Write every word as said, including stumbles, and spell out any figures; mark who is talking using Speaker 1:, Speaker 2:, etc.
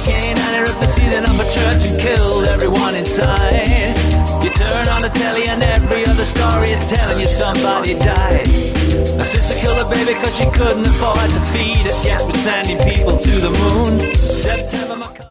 Speaker 1: hurricane and it ripped the ceiling of a church and killed everyone inside. You turn on the telly and every other story is telling you somebody died. A sister killed her baby cause she couldn't afford to feed it, yet we're sending people to the moon. September